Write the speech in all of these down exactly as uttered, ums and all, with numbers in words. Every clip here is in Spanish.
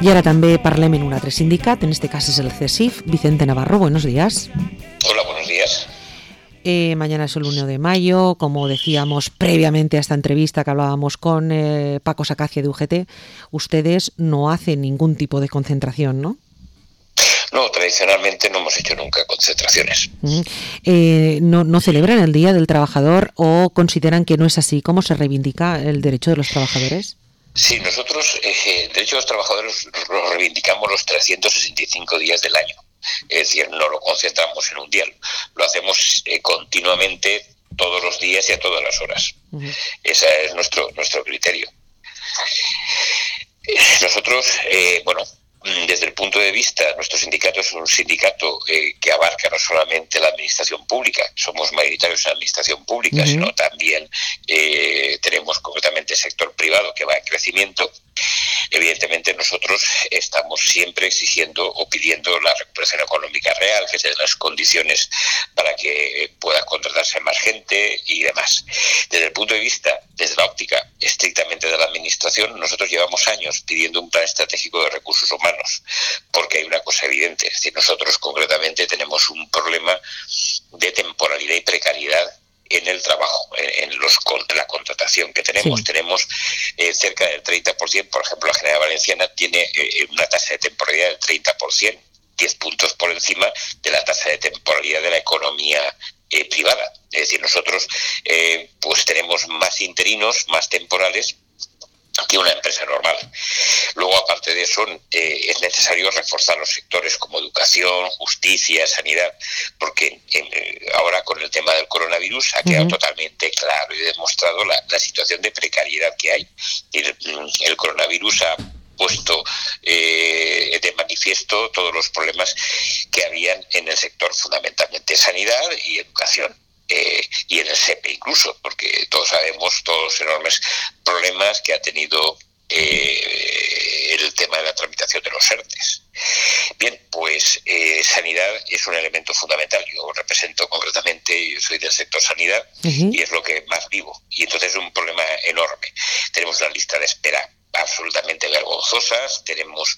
I ara també parlem en un altre sindicat, en este cas és el CESIF. Vicente Navarro, buenos días. Hola, buenos días. Eh, mañana es el uno de mayo, como decíamos previamente a esta entrevista que hablábamos con eh, Paco Sacacia de U G T, ustedes no hacen ningún tipo de concentración, ¿no? No, tradicionalmente no hemos hecho nunca concentraciones. Uh-huh. eh, ¿no, ¿No celebran el Día del Trabajador o consideran que no es así? ¿Cómo se reivindica el derecho de los trabajadores? Sí, nosotros, eh, de hecho, los trabajadores lo reivindicamos los trescientos sesenta y cinco días del año. Es decir, no lo concentramos en un día, lo hacemos eh, continuamente, todos los días y a todas las horas. Uh-huh. Ese es nuestro nuestro criterio. Nosotros, eh, bueno, desde el punto de vista, nuestro sindicato es un sindicato eh, que abarca no solamente la administración pública, somos mayoritarios en la administración pública, uh-huh. sino también eh, tenemos concretamente el sector privado que va en crecimiento. Evidentemente nosotros estamos siempre exigiendo o pidiendo la recuperación económica real, que se den las condiciones para que pueda contratarse más gente y demás. Desde el punto de vista, desde la óptica estrictamente de la administración, nosotros llevamos años pidiendo un plan estratégico de recursos humanos, porque hay una cosa evidente, es decir, nosotros concretamente tenemos un problema de temporalidad y precariedad en el trabajo, en, en, los, en la contratación que tenemos. Sí. Tenemos eh, cerca del treinta por ciento, por ejemplo, la Generalidad Valenciana tiene eh, una tasa de temporalidad del treinta por ciento, diez puntos por encima de la tasa de temporalidad de la economía eh, privada. Es decir, nosotros eh, pues tenemos más interinos, más temporales que una empresa normal. Luego, aparte de eso, eh, es necesario reforzar los sectores como educación, justicia, sanidad, porque eh, ahora con el tema del coronavirus ha quedado uh-huh. totalmente claro y demostrado la, la situación de precariedad que hay. El, el coronavirus ha puesto eh, de manifiesto todos los problemas que habían en el sector, fundamentalmente sanidad y educación. Eh, y en el S E P E incluso, porque todos sabemos todos los enormes problemas que ha tenido eh, el tema de la tramitación de los ERTES. Bien, pues eh, sanidad es un elemento fundamental. Yo represento concretamente, yo soy del sector sanidad uh-huh. y es lo que más vivo. Y entonces es un problema enorme. Tenemos una lista de espera absolutamente vergonzosas, tenemos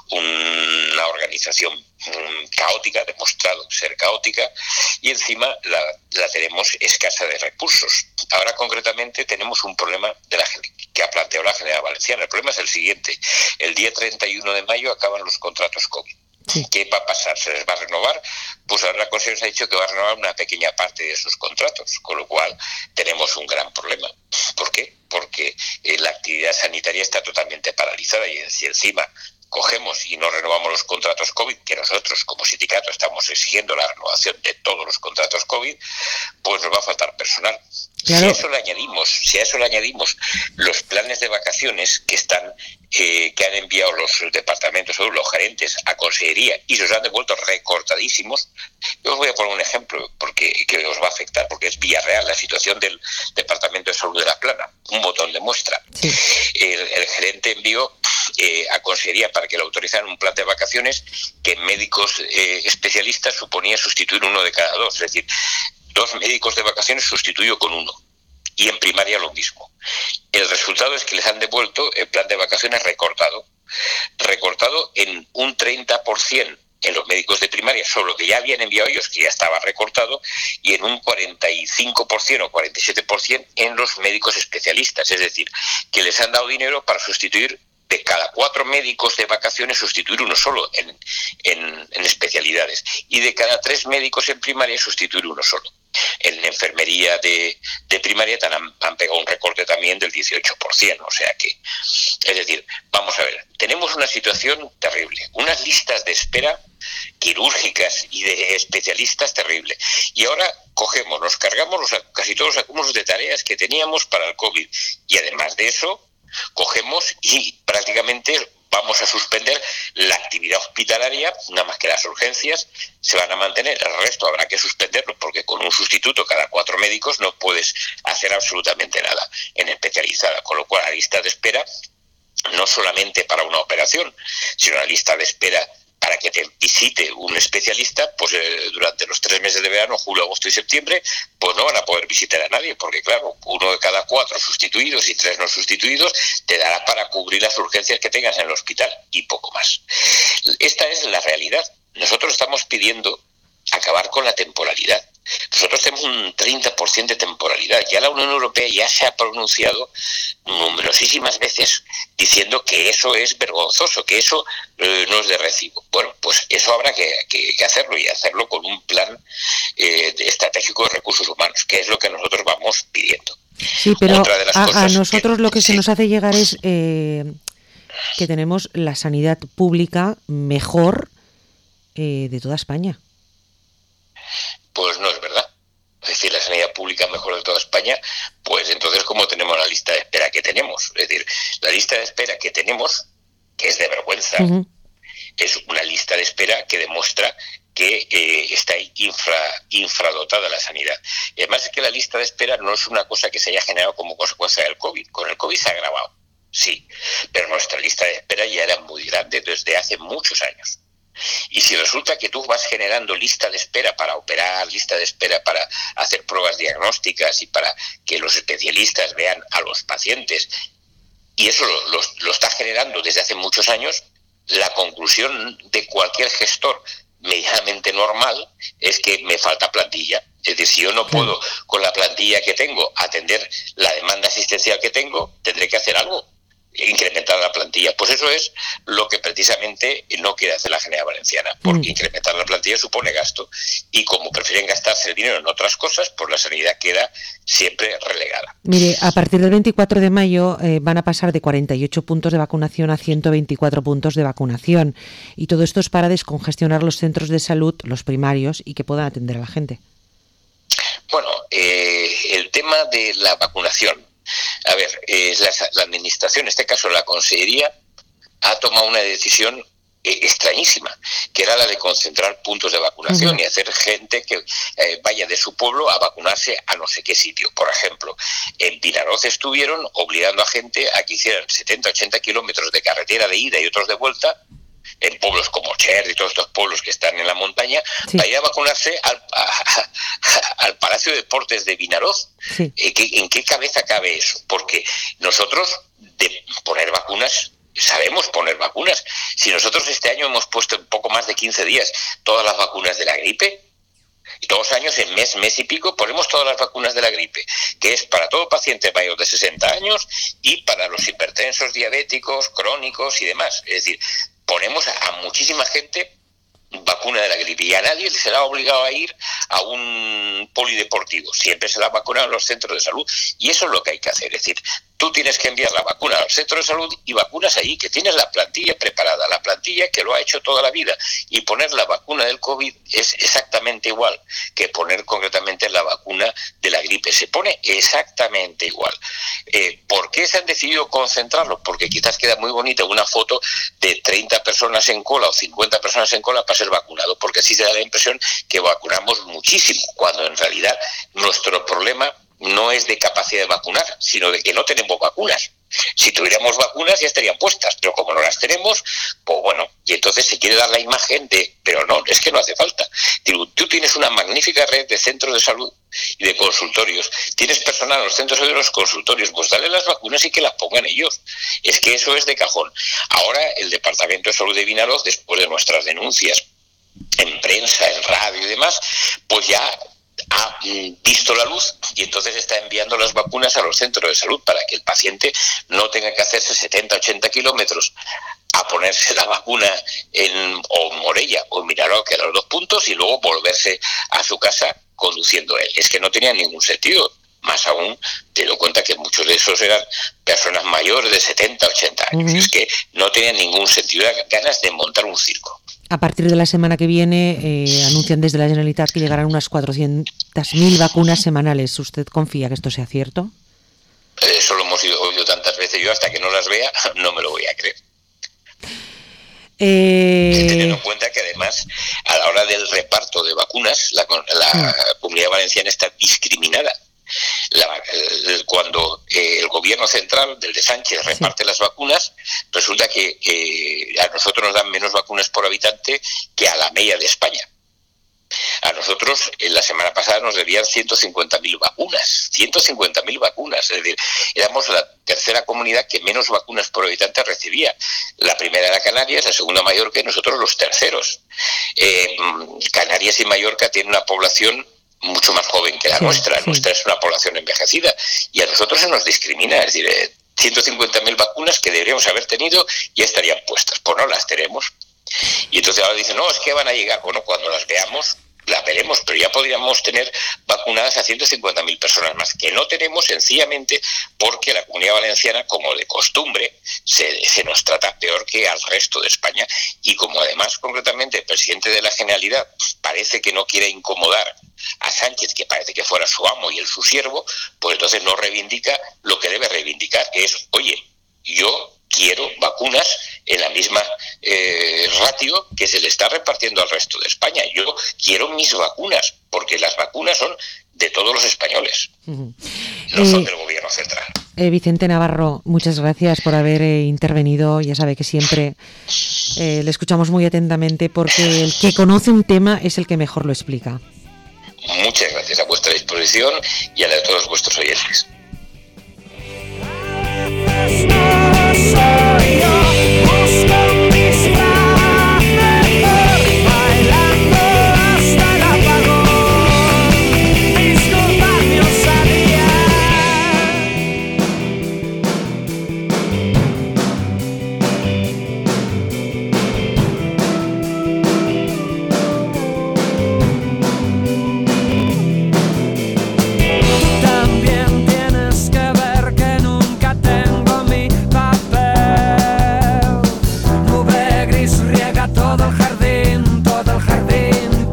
una organización um, caótica, demostrado ser caótica, y encima la, la tenemos escasa de recursos. Ahora concretamente tenemos un problema de la que ha planteado la Generalidad Valenciana. El problema es el siguiente: el día treinta y uno de mayo acaban los contratos COVID. Sí. ¿Qué va a pasar? ¿Se les va a renovar? Pues ahora la Consejo ha dicho que va a renovar una pequeña parte de esos contratos, con lo cual tenemos un gran problema. ¿Por qué? Porque eh, la actividad sanitaria está totalmente paralizada y si encima cogemos y no renovamos los contratos COVID, que nosotros como sindicato estamos exigiendo la renovación de todos los contratos COVID, pues nos va a faltar personal. Claro. Si a eso le añadimos, si a eso le añadimos los planes de vacaciones que están, eh, que han enviado los departamentos o los gerentes a consejería y se os han devuelto recortadísimos, yo os voy a poner un ejemplo porque que os va a afectar, porque es Villarreal, la situación del Departamento de Salud de La Plana, un botón de muestra. Sí. El, el gerente envió eh, a consejería para que le autorizaran un plan de vacaciones que en médicos eh, especialistas suponía sustituir uno de cada dos, es decir, dos médicos de vacaciones sustituido con uno. Y en primaria lo mismo. El resultado es que les han devuelto el plan de vacaciones recortado. Recortado en un treinta por ciento en los médicos de primaria, solo que ya habían enviado ellos, que ya estaba recortado, y en un cuarenta y cinco por ciento o cuarenta y siete por ciento en los médicos especialistas. Es decir, que les han dado dinero para sustituir de cada cuatro médicos de vacaciones, sustituir uno solo en, en, en especialidades. Y de cada tres médicos en primaria, sustituir uno solo. En la enfermería de, de primaria han, han pegado un recorte también del dieciocho por ciento. O sea que, es decir, vamos a ver, tenemos una situación terrible. Unas listas de espera quirúrgicas y de especialistas terrible. Y ahora cogemos, nos cargamos los, casi todos los acúmulos de tareas que teníamos para el COVID. Y además de eso, cogemos y prácticamente vamos a suspender la actividad hospitalaria, nada más que las urgencias se van a mantener, el resto habrá que suspenderlo porque con un sustituto cada cuatro médicos no puedes hacer absolutamente nada en especializada, con lo cual la lista de espera no solamente para una operación, sino la lista de espera para que te visite un especialista, pues eh, durante los tres meses de verano, julio, agosto y septiembre, pues no van a poder visitar a nadie, porque claro, uno de cada cuatro sustituidos y tres no sustituidos te dará para cubrir las urgencias que tengas en el hospital y poco más. Esta es la realidad. Nosotros estamos pidiendo acabar con la temporalidad. Nosotros tenemos un treinta por ciento de temporalidad. Ya la Unión Europea ya se ha pronunciado numerosísimas veces diciendo que eso es vergonzoso, que eso eh, no es de recibo. Bueno, pues eso habrá que, que, que hacerlo y hacerlo con un plan eh, estratégico de recursos humanos, que es lo que nosotros vamos pidiendo. Sí, pero a, a nosotros que, lo que sí. se nos hace llegar es eh, que tenemos la sanidad pública mejor eh, de toda España. Pues no es verdad. Es decir, la sanidad pública mejor de toda España, pues entonces, ¿cómo tenemos la lista de espera que tenemos? Es decir, la lista de espera que tenemos, que es de vergüenza, uh-huh. es una lista de espera que demuestra que eh, está infra, infradotada la sanidad. Y además es que la lista de espera no es una cosa que se haya generado como consecuencia del COVID. Con el COVID se ha agravado, sí, pero nuestra lista de espera ya era muy grande desde hace muchos años. Y si resulta que tú vas generando lista de espera para operar, lista de espera para hacer pruebas diagnósticas y para que los especialistas vean a los pacientes, y eso lo, lo, lo está generando desde hace muchos años, la conclusión de cualquier gestor medianamente normal es que me falta plantilla. Es decir, si yo no puedo con la plantilla que tengo atender la demanda asistencial que tengo, tendré que hacer algo. Incrementar la plantilla. Pues eso es lo que precisamente no quiere hacer la Generalidad Valenciana, porque mm. incrementar la plantilla supone gasto, y como prefieren gastarse el dinero en otras cosas, pues la sanidad queda siempre relegada. Mire, a partir del veinticuatro de mayo eh, van a pasar de cuarenta y ocho puntos de vacunación a ciento veinticuatro puntos de vacunación, y todo esto es para descongestionar los centros de salud, los primarios, y que puedan atender a la gente. Bueno, eh, el tema de la vacunación, a ver, eh, la, la administración, en este caso la Consellería, ha tomado una decisión eh, extrañísima, que era la de concentrar puntos de vacunación uh-huh. y hacer gente que eh, vaya de su pueblo a vacunarse a no sé qué sitio. Por ejemplo, en Vinaroz estuvieron obligando a gente a que hicieran setenta, ochenta kilómetros de carretera de ida y otros de vuelta, en pueblos como Cher y todos estos pueblos que están en la montaña, sí. para ir a vacunarse al, a, a, al Palacio de Deportes de Vinaroz. Sí. ¿En, qué, ¿En qué cabeza cabe eso? Porque nosotros, de poner vacunas, sabemos poner vacunas. Si nosotros este año hemos puesto en poco más de quince días todas las vacunas de la gripe, y todos los años, en mes, mes y pico, ponemos todas las vacunas de la gripe, que es para todo paciente mayor de sesenta años y para los hipertensos, diabéticos, crónicos y demás. Es decir, ponemos a, a muchísima gente vacuna de la gripe, y a nadie se le ha obligado a ir a un polideportivo, siempre se la ha vacunado en los centros de salud, y eso es lo que hay que hacer. Es decir, tú tienes que enviar la vacuna al centro de salud y vacunas ahí, que tienes la plantilla preparada, la plantilla que lo ha hecho toda la vida, y poner la vacuna del COVID es exactamente igual que poner concretamente la vacuna de la gripe, se pone exactamente igual. Eh, ¿Por qué se han decidido concentrarlo? Porque quizás queda muy bonita una foto de treinta personas en cola o cincuenta personas en cola para ser vacunado, porque así se da la impresión que vacunamos muchísimo, cuando en realidad nuestro problema no es de capacidad de vacunar, sino de que no tenemos vacunas. Si tuviéramos vacunas ya estarían puestas, pero como no las tenemos, pues bueno, y entonces se quiere dar la imagen de, pero no, es que no hace falta. Tú tienes una magnífica red de centros de salud y de consultorios, tienes personal en los centros de los consultorios, pues dale las vacunas y que las pongan ellos. Es que eso es de cajón. Ahora el Departamento de Salud de Vinaroz, después de nuestras denuncias en prensa, en radio y demás, pues ya ha visto la luz, y entonces está enviando las vacunas a los centros de salud para que el paciente no tenga que hacerse setenta, ochenta kilómetros a ponerse la vacuna en o Morella o en Miraró, que eran los dos puntos, y luego volverse a su casa conduciendo él. Es que no tenía ningún sentido. Más aún, te doy cuenta que muchos de esos eran personas mayores de setenta, ochenta años. Uh-huh. Es que no tenían ningún sentido, ganas de montar un circo. A partir de la semana que viene eh, anuncian desde la Generalitat que llegarán unas cuatrocientas mil vacunas semanales. ¿Usted confía que esto sea cierto? Eso lo hemos oído tantas veces. Yo hasta que no las vea no me lo voy a creer. Eh... Teniendo en cuenta que además a la hora del reparto de vacunas la, la sí. Comunidad Valenciana está discriminada. La, el, cuando eh, el gobierno central del de Sánchez reparte sí. las vacunas, resulta que eh, a nosotros nos dan menos vacunas por habitante que a la media de España. A nosotros, en la semana pasada, nos debían ciento cincuenta mil vacunas. ciento cincuenta mil vacunas. Es decir, éramos la tercera comunidad que menos vacunas por habitante recibía. La primera era Canarias, la segunda Mallorca y nosotros los terceros. Eh, Canarias y Mallorca tienen una población mucho más joven que la sí, nuestra. Sí. Nuestra es una población envejecida. Y a nosotros se nos discrimina. Es decir, eh, ciento cincuenta mil vacunas que deberíamos haber tenido ya estarían puestas. Pues no las tenemos. Y entonces ahora dicen, no, es que van a llegar. Bueno, cuando las veamos, las veremos, pero ya podríamos tener vacunadas a ciento cincuenta mil personas más, que no tenemos sencillamente porque la Comunidad Valenciana, como de costumbre, se, se nos trata peor que al resto de España, y como además concretamente el presidente de la Generalidad parece que no quiere incomodar a Sánchez, que parece que fuera su amo y él su siervo, pues entonces no reivindica lo que debe reivindicar, que es, oye, yo quiero vacunas en la misma eh, ratio que se le está repartiendo al resto de España. Yo quiero mis vacunas, porque las vacunas son de todos los españoles, uh-huh. no eh, son del gobierno central. Eh, Vicente Navarro, muchas gracias por haber eh, intervenido. Ya sabe que siempre eh, le escuchamos muy atentamente, porque el que conoce un tema es el que mejor lo explica. Muchas gracias, a vuestra disposición y a la de todos vuestros oyentes. Soy yo, busco mis brazos, bailando hasta el apagón, disculpadme osadía. También tienes que ver que nunca tengo mi todo el jardín.